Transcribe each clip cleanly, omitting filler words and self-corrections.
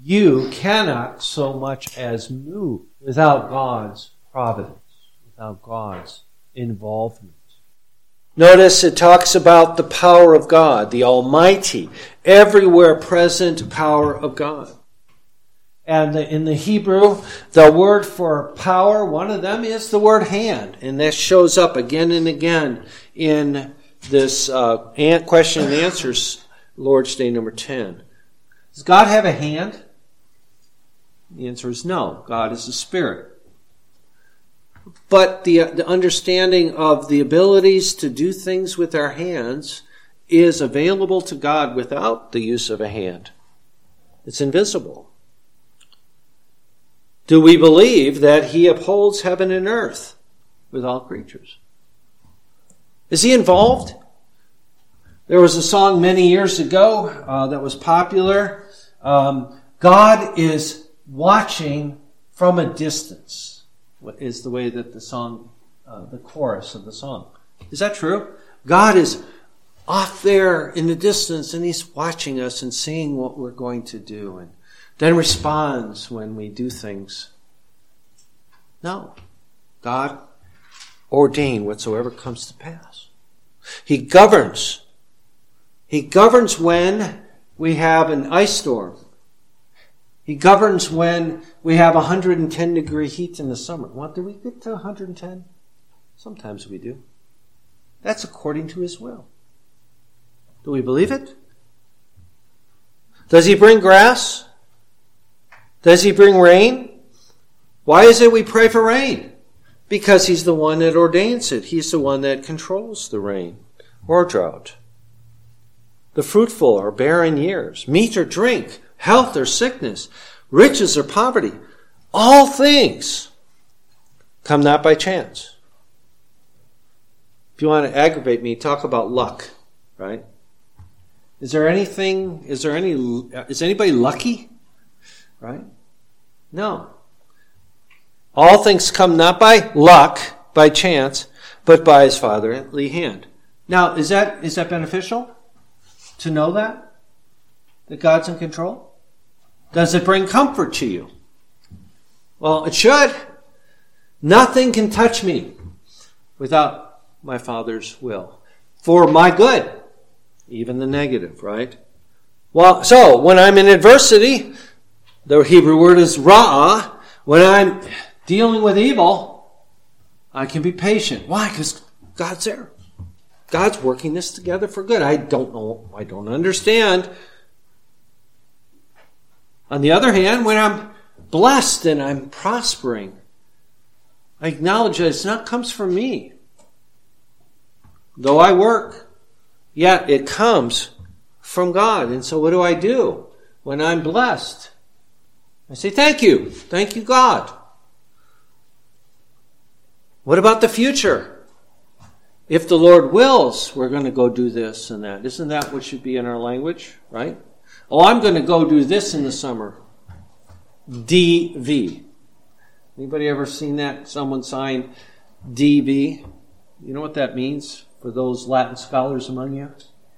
you cannot so much as move without God's providence, without God's involvement. Notice it talks about the power of God, the almighty, everywhere present power of God. And in the Hebrew, the word for power, one of them is the word hand. And that shows up again and again in this question and answers, Lord's Day number 10. Does God have a hand? The answer is no. God is a spirit. But the understanding of the abilities to do things with our hands is available to God without the use of a hand. It's invisible. Do we believe that He upholds heaven and earth with all creatures? Is He involved? There was a song many years ago that was popular. God is watching from a distance. What is the way that the song, the chorus of the song. Is that true? God is off there in the distance and He's watching us and seeing what we're going to do and then responds when we do things. No. God ordained whatsoever comes to pass. He governs. He governs when we have an ice storm. He governs when we have 110 degree heat in the summer. What, do we get to 110? Sometimes we do. That's according to His will. Do we believe it? Does He bring grass? Does He bring rain? Why is it we pray for rain? Because He's the one that ordains it. He's the one that controls the rain or drought. The fruitful or barren years, meat or drink, health or sickness, riches or poverty, all things come not by chance. If you want to aggravate me, talk about luck, right? Is anybody lucky? Right? No. All things come not by luck, by chance, but by His fatherly hand. Now, is that beneficial to know that God's in control? Does it bring comfort to you? Well, it should. Nothing can touch me without my Father's will. For my good. Even the negative, right? Well, so when I'm in adversity, the Hebrew word is ra'ah. When I'm dealing with evil, I can be patient. Why? Because God's there. God's working this together for good. I don't know. I don't understand. On the other hand, when I'm blessed and I'm prospering, I acknowledge that it's not comes from me. Though I work, yet it comes from God. And so what do I do when I'm blessed? I say, thank you. Thank you, God. What about the future? If the Lord wills, we're going to go do this and that. Isn't that what should be in our language, right? Oh, I'm going to go do this in the summer. DV. Anybody ever seen that? Someone sign DV? You know what that means for those Latin scholars among you?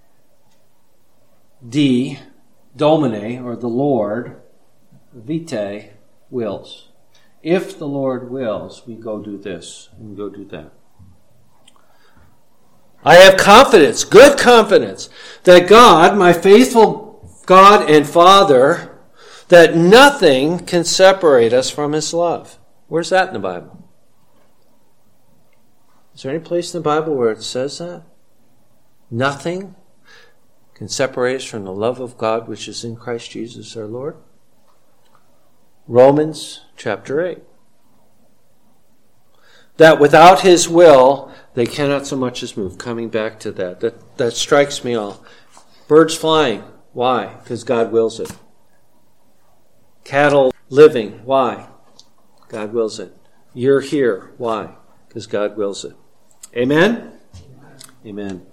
D, Domine, or the Lord, Vitae, wills. If the Lord wills, we go do this and we go do that. I have confidence, good confidence, that God, my faithful God and Father, that nothing can separate us from His love. Where's that in the Bible? Is there any place in the Bible where it says that? Nothing can separate us from the love of God which is in Christ Jesus our Lord. Romans chapter 8. That without His will, they cannot so much as move. Coming back to that strikes me all. Birds flying. Why? Because God wills it. Cattle living. Why? God wills it. You're here. Why? Because God wills it. Amen? Amen.